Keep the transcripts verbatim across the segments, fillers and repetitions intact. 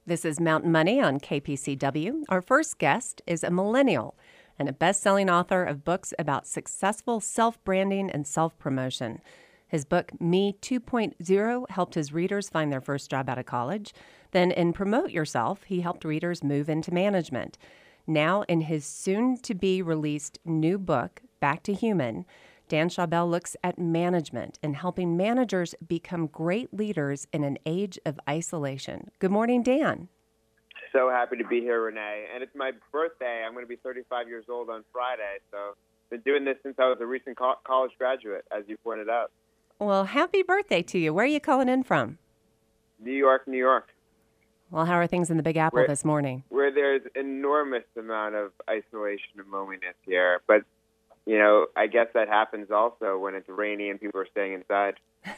This is Mountain Money on K P C W. Our first guest is a millennial and a best-selling author of books about successful self-branding and self-promotion. His book, Me two point oh, helped his readers find their first job out of college. Then in Promote Yourself, he helped readers move into management. Now, in his soon-to-be-released new book, Back to Human, Dan Schawbel looks at management and helping managers become great leaders in an age of isolation. Good morning, Dan. So happy to be here, Renee. And it's my birthday. I'm going to be thirty-five years old on Friday. So I've been doing this since I was a recent co- college graduate, as you pointed out. Well, happy birthday to you. Where are you calling in from? New York, New York. Well, how are things in the Big Apple where, this morning? Where there's enormous amount of isolation and loneliness here. But, you know, I guess that happens also when it's rainy and people are staying inside.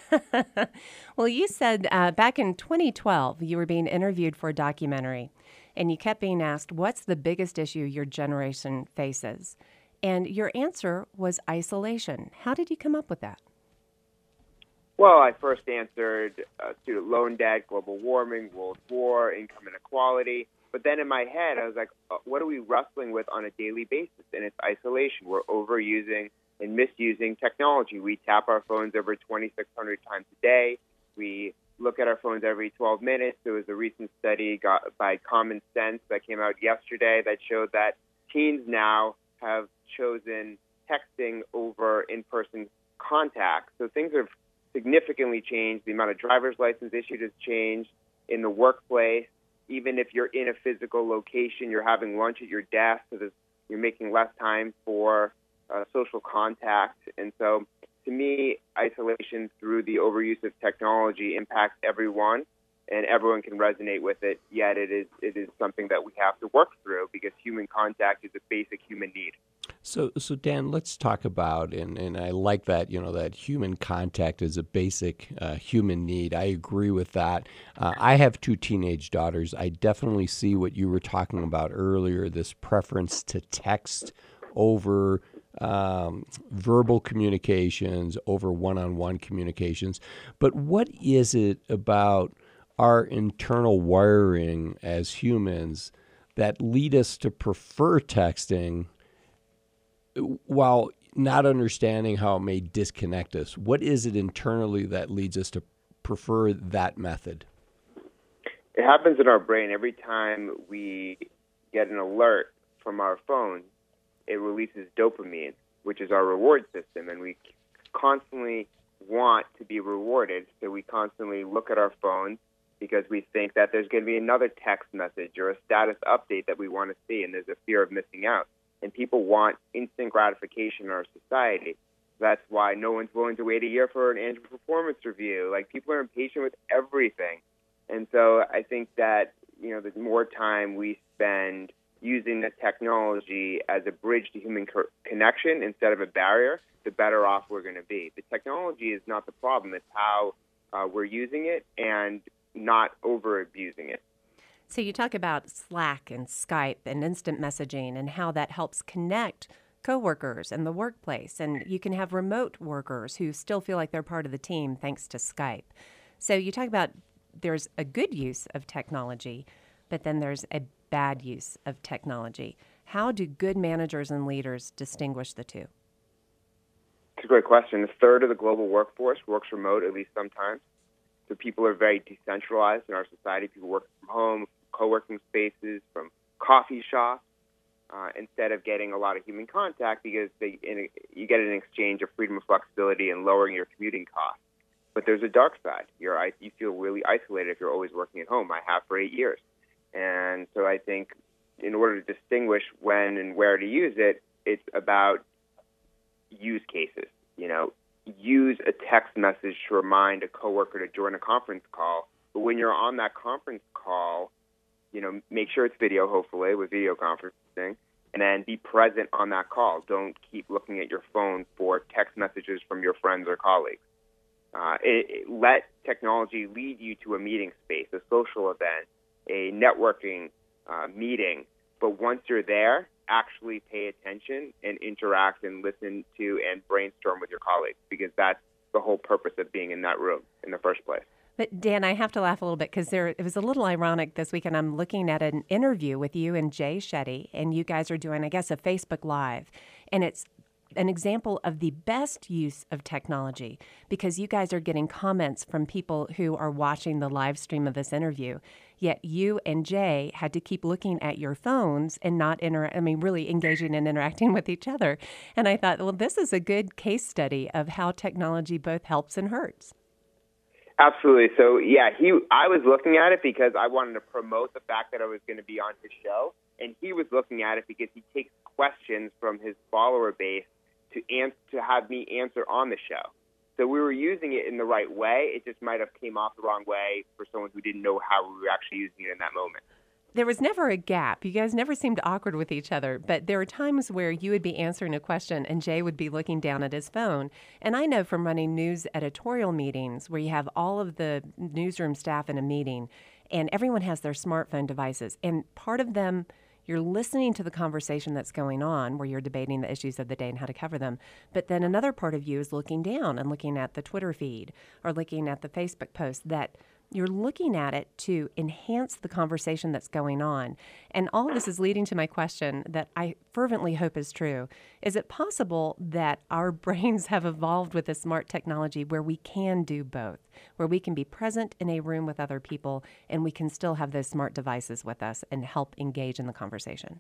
Well, you said uh, back in twenty twelve, you were being interviewed for a documentary, and you kept being asked, what's the biggest issue your generation faces? And your answer was isolation. How did you come up with that? Well, I first answered uh, student loan debt, global warming, world war, income inequality. But then in my head, I was like, uh, what are we wrestling with on a daily basis? And it's isolation. We're overusing and misusing technology. We tap our phones over twenty-six hundred times a day. We look at our phones every twelve minutes. There was a recent study got by Common Sense that came out yesterday that showed that teens now have chosen texting over in-person contact. So things have significantly changed. The amount of driver's license issued has changed in the workplace. Even if you're in a physical location, you're having lunch at your desk, so there's, you're making less time for uh, social contact. And so, to me, isolation through the overuse of technology impacts everyone, and everyone can resonate with it. Yet, it is it is something that we have to work through because human contact is a basic human need. So, so Dan, let's talk about, and, and I like that, you know, that human contact is a basic uh, human need. I agree with that. Uh, I have two teenage daughters. I definitely see what you were talking about earlier, this preference to text over um, verbal communications, over one-on-one communications. But what is it about our internal wiring as humans that lead us to prefer texting while not understanding how it may disconnect us? What is it internally that leads us to prefer that method? It happens in our brain. Every time we get an alert from our phone, it releases dopamine, which is our reward system, and we constantly want to be rewarded, so we constantly look at our phones because we think that there's going to be another text message or a status update that we want to see, and there's a fear of missing out. And people want instant gratification in our society. That's why no one's willing to wait a year for an annual performance review. Like, people are impatient with everything. And so I think that, you know, the more time we spend using the technology as a bridge to human co- connection instead of a barrier, the better off we're going to be. The technology is not the problem. It's how uh, we're using it and not over-abusing it. So you talk about Slack and Skype and instant messaging and how that helps connect coworkers and the workplace. And you can have remote workers who still feel like they're part of the team thanks to Skype. So you talk about there's a good use of technology, but then there's a bad use of technology. How do good managers and leaders distinguish the two? It's a great question. A third of the global workforce works remote, at least sometimes. So people are very decentralized in our society. People work from home, co-working spaces, from coffee shops, uh, instead of getting a lot of human contact because they, in a, you get an exchange of freedom of flexibility and lowering your commuting costs. But there's a dark side. You're, you feel really isolated if you're always working at home. I have for eight years. And so I think in order to distinguish when and where to use it, it's about use cases. You know, use a text message to remind a coworker to join a conference call. But when you're on that conference call, you know, make sure it's video, hopefully, with video conferencing, and then be present on that call. Don't keep looking at your phone for text messages from your friends or colleagues. Uh, it, it, let technology lead you to a meeting space, a social event, a networking uh, meeting. But once you're there, actually pay attention and interact and listen to and brainstorm with your colleagues, because that's the whole purpose of being in that room in the first place. But Dan, I have to laugh a little bit because there it was a little ironic this weekend. I'm looking at an interview with you and Jay Shetty, and you guys are doing, I guess, a Facebook Live, and it's an example of the best use of technology because you guys are getting comments from people who are watching the live stream of this interview. Yet you and Jay had to keep looking at your phones and not inter- I mean, really engaging and interacting with each other. And I thought, well, this is a good case study of how technology both helps and hurts. Absolutely. So, yeah, he. I was looking at it because I wanted to promote the fact that I was going to be on his show, and he was looking at it because he takes questions from his follower base to answer, to have me answer on the show. So we were using it in the right way. It just might have came off the wrong way for someone who didn't know how we were actually using it in that moment. There was never a gap. You guys never seemed awkward with each other, but there were times where you would be answering a question and Jay would be looking down at his phone. And I know from running news editorial meetings where you have all of the newsroom staff in a meeting and everyone has their smartphone devices. And part of them, you're listening to the conversation that's going on where you're debating the issues of the day and how to cover them. But then another part of you is looking down and looking at the Twitter feed or looking at the Facebook post that you're looking at it to enhance the conversation that's going on. And all of this is leading to my question that I fervently hope is true. Is it possible that our brains have evolved with this smart technology where we can do both, where we can be present in a room with other people and we can still have those smart devices with us and help engage in the conversation?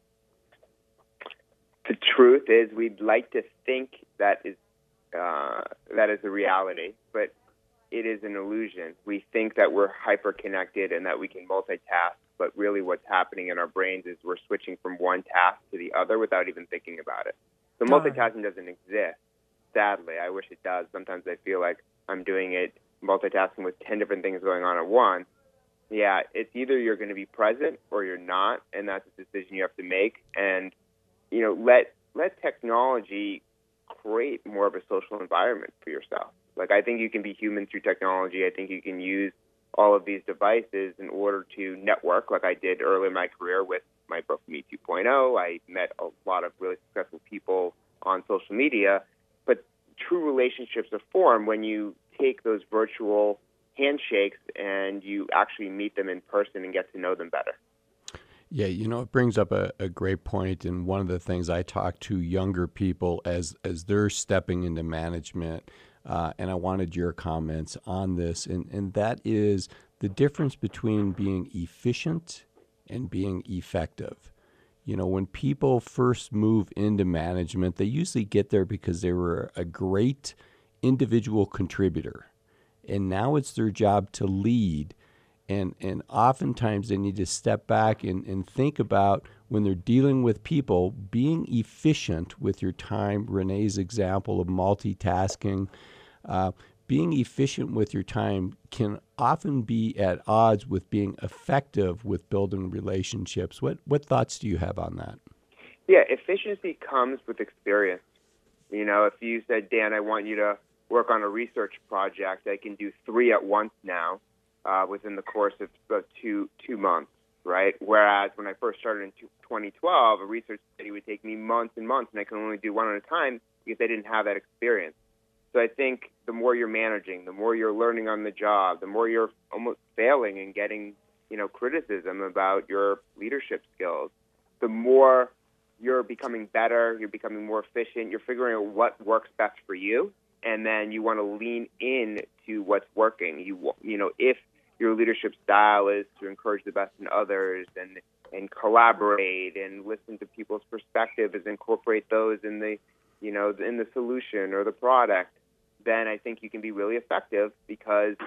The truth is we'd like to think that is, uh, that is a reality, but it is an illusion. We think that we're hyper-connected and that we can multitask, but really what's happening in our brains is we're switching from one task to the other without even thinking about it. So multitasking doesn't exist, sadly. I wish it does. Sometimes I feel like I'm doing it, multitasking with ten different things going on at once. Yeah, it's either you're going to be present or you're not, and that's a decision you have to make. And, you know, let let technology create more of a social environment for yourself. Like, I think you can be human through technology. I think you can use all of these devices in order to network, like I did early in my career with my book, Me two point oh. I met a lot of really successful people on social media. But true relationships are formed when you take those virtual handshakes and you actually meet them in person and get to know them better. Yeah, you know, it brings up a, a great point, and one of the things I talk to younger people as as they're stepping into management, uh, and I wanted your comments on this, and, and that is the difference between being efficient and being effective. You know, when people first move into management, they usually get there because they were a great individual contributor, and now it's their job to lead. And and oftentimes they need to step back and, and think about when they're dealing with people, being efficient with your time. Renee's example of multitasking, uh, being efficient with your time can often be at odds with being effective with building relationships. What what thoughts do you have on that? Yeah, efficiency comes with experience. You know, if you said, Dan, I want you to work on a research project, I can do three at once now. Uh, within the course of about two two months, right? Whereas when I first started in twenty twelve, a research study would take me months and months, and I could only do one at a time because I didn't have that experience. So I think the more you're managing, the more you're learning on the job, the more you're almost failing and getting, you know, criticism about your leadership skills, the more you're becoming better, you're becoming more efficient, you're figuring out what works best for you, and then you want to lean in to what's working. You you know, if your leadership style is to encourage the best in others and and collaborate and listen to people's perspectives, incorporate those in the, you know, in the solution or the product, then I think you can be really effective because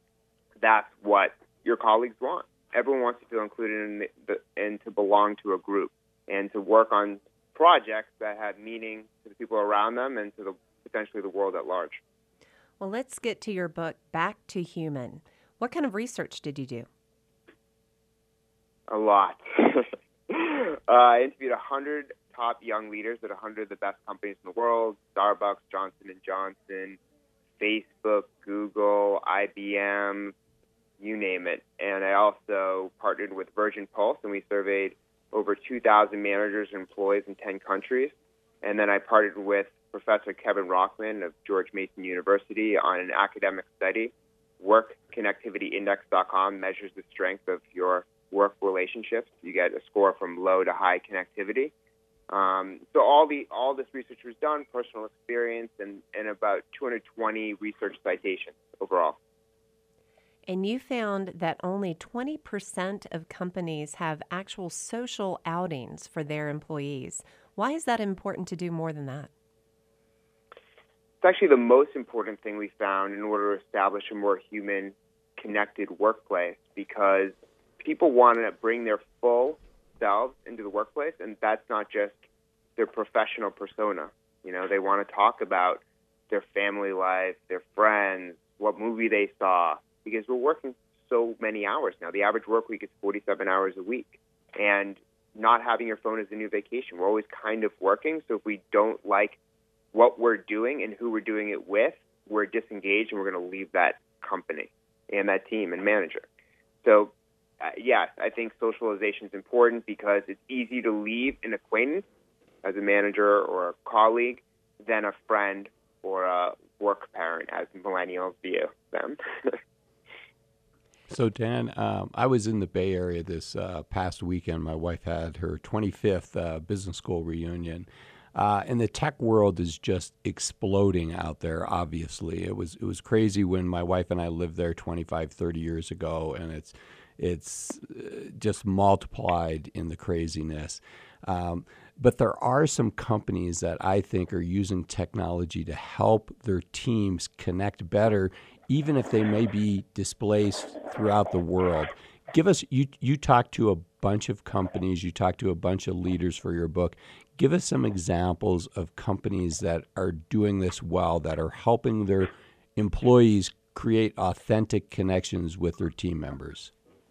that's what your colleagues want. Everyone wants to feel included in the, the, and to belong to a group and to work on projects that have meaning to the people around them and to the potentially the world at large. Well, let's get to your book, Back to Human. What kind of research did you do? A lot. uh, I interviewed one hundred top young leaders at one hundred of the best companies in the world, Starbucks, Johnson and Johnson, Facebook, Google, I B M, you name it. And I also partnered with Virgin Pulse, and we surveyed over two thousand managers and employees in ten countries. And then I partnered with Professor Kevin Rockman of George Mason University on an academic study work connectivity index dot com measures the strength of your work relationships. You get a score from low to high connectivity. Um, so all the all this research was done, personal experience, and, and about two hundred twenty research citations overall. And you found that only twenty percent of companies have actual social outings for their employees. Why is that important to do more than that? It's actually the most important thing we found in order to establish a more human, connected workplace, because people want to bring their full selves into the workplace, and that's not just their professional persona. You know, they want to talk about their family life, their friends, what movie they saw, because we're working so many hours now. The average work week is forty-seven hours a week, and not having your phone is a new vacation. We're always kind of working, so if we don't like what we're doing and who we're doing it with, we're disengaged and we're going to leave that company and that team and manager. So, uh, yes, I think socialization is important because it's easy to leave an acquaintance as a manager or a colleague than a friend or a work parent, as millennials view them. So, Dan, um, I was in the Bay Area this uh, past weekend. My wife had her twenty-fifth uh, business school reunion. Uh, and the tech world is just exploding out there, obviously. It was it was crazy when my wife and I lived there twenty-five, thirty years ago, and it's it's uh, just multiplied in the craziness. Um, but there are some companies that I think are using technology to help their teams connect better, even if they may be displaced throughout the world. Give us, you you talked to a bunch of companies, you talked to a bunch of leaders for your book. Give us some examples of companies that are doing this well, that are helping their employees create authentic connections with their team members.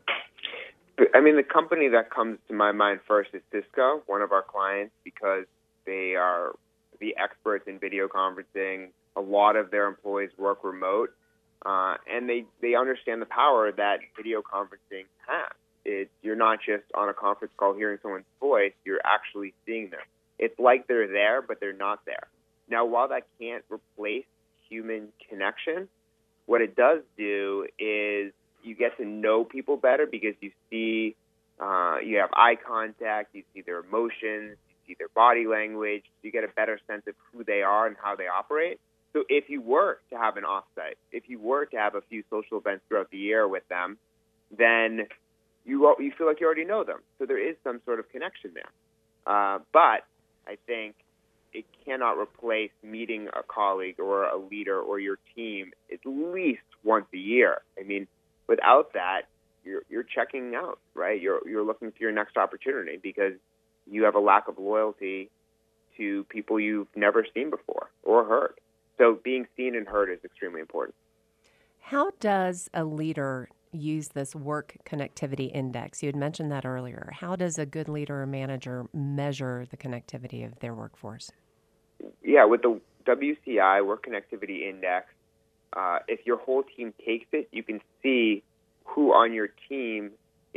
I mean, the company that comes to my mind first is Cisco, one of our clients, because they are the experts in video conferencing. A lot of their employees work remote, uh, and they, they understand the power that video conferencing has. It, you're not just on a conference call hearing someone's voice, you're actually seeing them. It's like they're there, but they're not there. Now, while that can't replace human connection, what it does do is you get to know people better because you see, uh, you have eye contact, you see their emotions, you see their body language, you get a better sense of who they are and how they operate. So if you were to have an offsite, if you were to have a few social events throughout the year with them, then you you feel like you already know them. So there is some sort of connection there. Uh, but I think it cannot replace meeting a colleague or a leader or your team at least once a year. I mean, without that, you're you're checking out, right? You're you're looking for your next opportunity because you have a lack of loyalty to people you've never seen before or heard. So being seen and heard is extremely important. How does a leader use this work connectivity index? You had mentioned that earlier. How does a good leader or manager measure the connectivity of their workforce? Yeah, with the W C I, Work Connectivity Index, uh, if your whole team takes it, you can see who on your team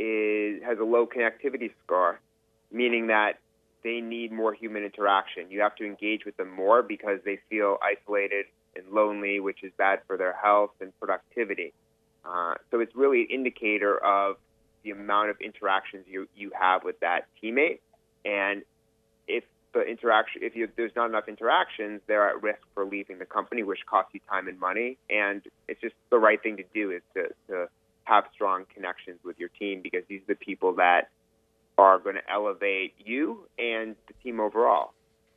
is has a low connectivity score, meaning that they need more human interaction. You have to engage with them more because they feel isolated and lonely, which is bad for their health and productivity. Uh, so it's really an indicator of the amount of interactions you, you have with that teammate. And if the interaction, if you, there's not enough interactions, they're at risk for leaving the company, which costs you time and money. And it's just the right thing to do is to, to have strong connections with your team because these are the people that are going to elevate you and the team overall.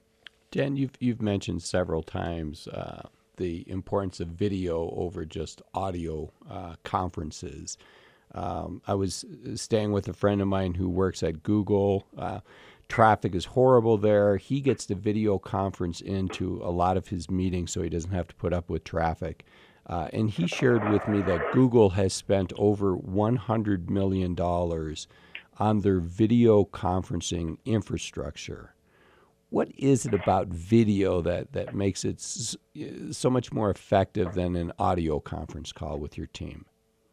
Dan, you've you've mentioned several times uh, the importance of video over just audio uh, conferences. Um, I was staying with a friend of mine who works at Google. Uh, traffic is horrible there. He gets the video conference into a lot of his meetings so he doesn't have to put up with traffic. Uh, and he shared with me that Google has spent over one hundred million dollars on their video conferencing infrastructure. What is it about video that, that makes it so much more effective than an audio conference call with your team?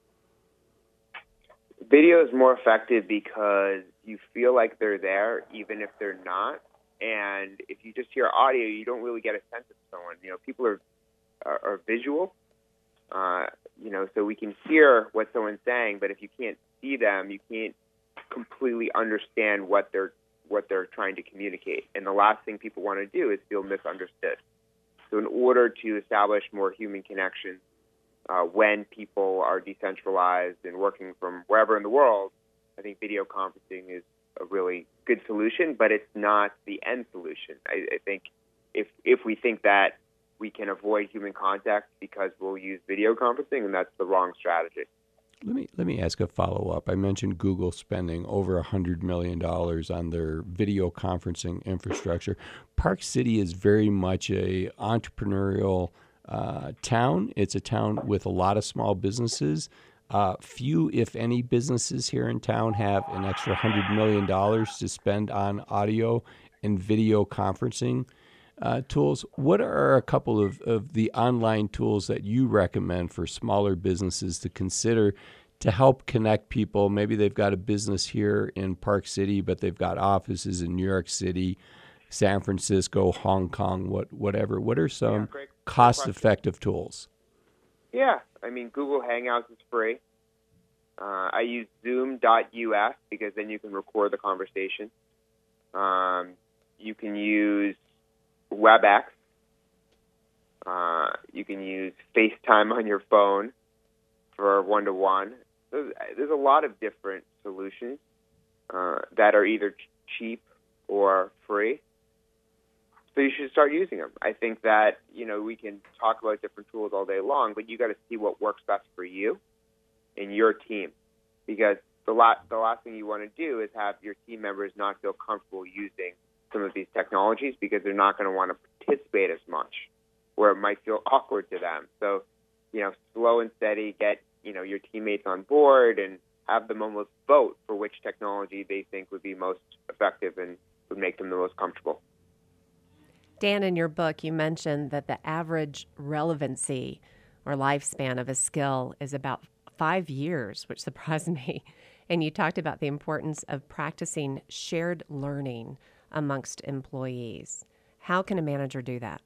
Video is more effective because you feel like they're there even if they're not. And if you just hear audio, you don't really get a sense of someone. You know, people are are, are visual, Uh, you know, so we can hear what someone's saying, but if you can't see them, you can't completely understand what they're what they're trying to communicate. And the last thing people want to do is feel misunderstood. So in order to establish more human connections uh, when people are decentralized and working from wherever in the world, I think video conferencing is a really good solution, but it's not the end solution. I, I think if if we think that we can avoid human contact because we'll use video conferencing, and that's the wrong strategy. Let me let me ask a follow-up. I mentioned Google spending over one hundred million dollars on their video conferencing infrastructure. Park City is very much a entrepreneurial uh, town. It's a town with a lot of small businesses. Uh, few, if any, businesses here in town have an extra one hundred million dollars to spend on audio and video conferencing uh, tools. What are a couple of, of the online tools that you recommend for smaller businesses to consider to help connect people? Maybe they've got a business here in Park City, but they've got offices in New York City, San Francisco, Hong Kong, what, whatever. What are some yeah, great, cost-effective tools? Yeah, I mean, Google Hangouts is free. Uh, I use zoom dot U S because then you can record the conversation. Um, you can use WebEx. Uh, you can use FaceTime on your phone for one-to-one. There's, there's a lot of different solutions uh, that are either ch- cheap or free. So you should start using them. I think that, you know, we can talk about different tools all day long, but you got to see what works best for you and your team. Because the last, the last thing you want to do is have your team members not feel comfortable using some of these technologies because they're not going to want to participate as much, or it might feel awkward to them. So, you know, slow and steady, get, you know, your teammates on board and have them almost vote for which technology they think would be most effective and would make them the most comfortable. Dan, in your book, you mentioned that the average relevancy or lifespan of a skill is about five years, which surprised me. And you talked about the importance of practicing shared learning amongst employees. How can a manager do that?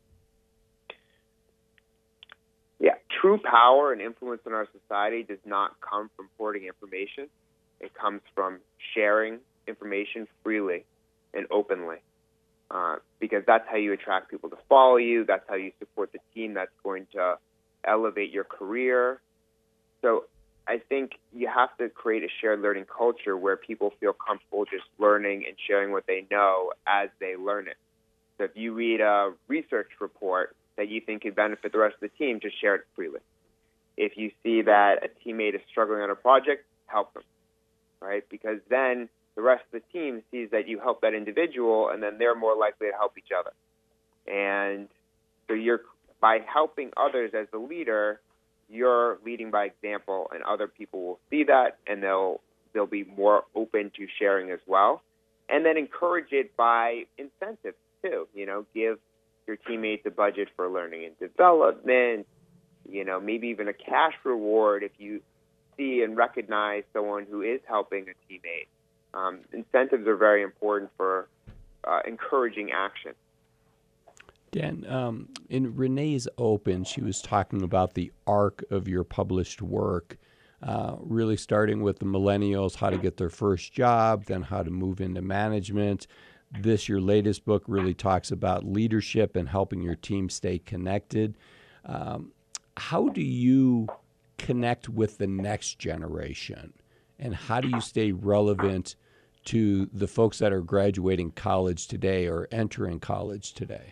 Yeah, true power and influence in our society does not come from hoarding information. It comes from sharing information freely and openly, uh, because that's how you attract people to follow you. That's how you support the team that's going to elevate your career. So I think you have to create a shared learning culture where people feel comfortable just learning and sharing what they know as they learn it. So if you read a research report that you think could benefit the rest of the team, just share it freely. If you see that a teammate is struggling on a project, help them, right? Because then the rest of the team sees that you help that individual, and then they're more likely to help each other. And so you're by helping others as the leader, you're leading by example, and other people will see that, and they'll they'll be more open to sharing as well. And then encourage it by incentives too. You know, give your teammates a budget for learning and development. You know, maybe even a cash reward if you see and recognize someone who is helping a teammate. Um, incentives are very important for uh, encouraging action. Dan, um, in Renee's Open, she was talking about the arc of your published work, uh, really starting with the millennials, how to get their first job, then how to move into management. This, your latest book, really talks about leadership and helping your team stay connected. Um, how do you connect with the next generation, and how do you stay relevant to the folks that are graduating college today or entering college today?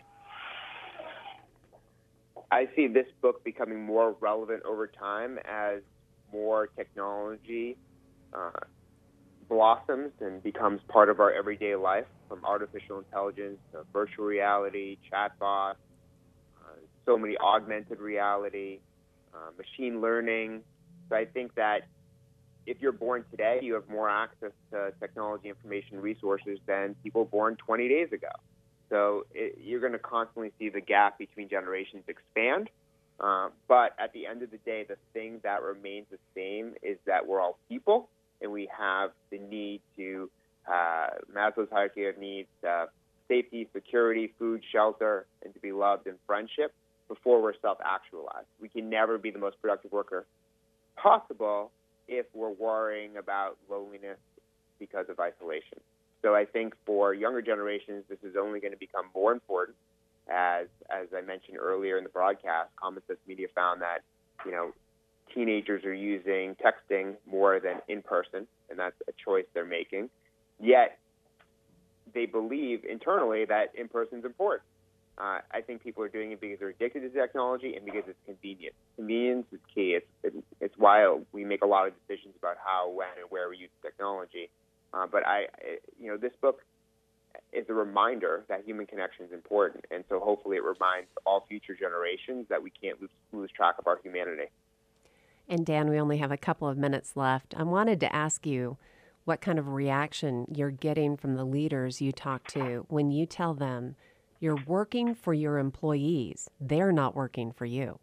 I see this book becoming more relevant over time as more technology uh, blossoms and becomes part of our everyday life, from artificial intelligence to virtual reality, chatbots, uh, so many augmented reality, uh, machine learning. So I think that if you're born today, you have more access to technology, information, resources than people born twenty days ago. So it, you're going to constantly see the gap between generations expand. Uh, but at the end of the day, the thing that remains the same is that we're all people, and we have the need to, uh, Maslow's hierarchy of needs, uh, safety, security, food, shelter, and to be loved and friendship. before we're self-actualized. We can never be the most productive worker possible if we're worrying about loneliness because of isolation. So I think for younger generations, this is only going to become more important. As as I mentioned earlier in the broadcast, Common Sense Media found that, you know, teenagers are using texting more than in person, and that's a choice they're making. Yet they believe internally that in person is important. Uh, I think people are doing it because they're addicted to technology and because it's convenient. Convenience is key. It's it, it's why we make a lot of decisions about how, when, and where we use technology. Uh, but I, you know, this book is a reminder that human connection is important, and so hopefully it reminds all future generations that we can't lose, lose track of our humanity. And Dan, we only have a couple of minutes left. I wanted to ask you what kind of reaction you're getting from the leaders you talk to when you tell them you're working for your employees. They're not working for you.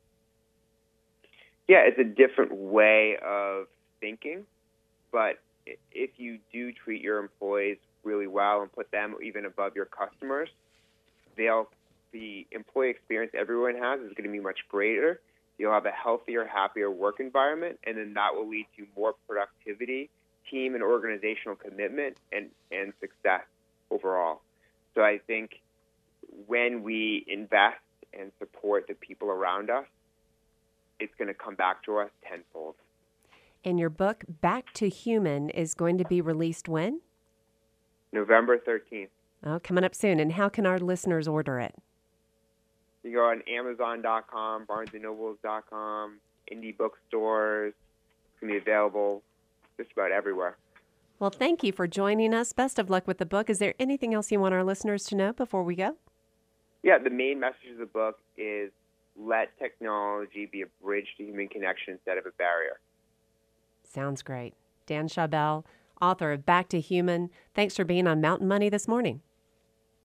Yeah, it's a different way of thinking, but if you do treat your employees really well and put them even above your customers, they'll the employee experience everyone has is going to be much greater. You'll have a healthier, happier work environment, and then that will lead to more productivity, team and organizational commitment, and, and success overall. So I think when we invest and support the people around us, it's going to come back to us tenfold. And your book, Back to Human, is going to be released when? November thirteenth. Oh, coming up soon. And how can our listeners order it? You go on Amazon dot com, Barnes and Nobles dot com, indie bookstores. It's going to be available just about everywhere. Well, thank you for joining us. Best of luck with the book. Is there anything else you want our listeners to know before we go? Yeah, the main message of the book is let technology be a bridge to human connection instead of a barrier. Sounds great. Dan Schawbel, author of Back to Human, thanks for being on Mountain Money this morning.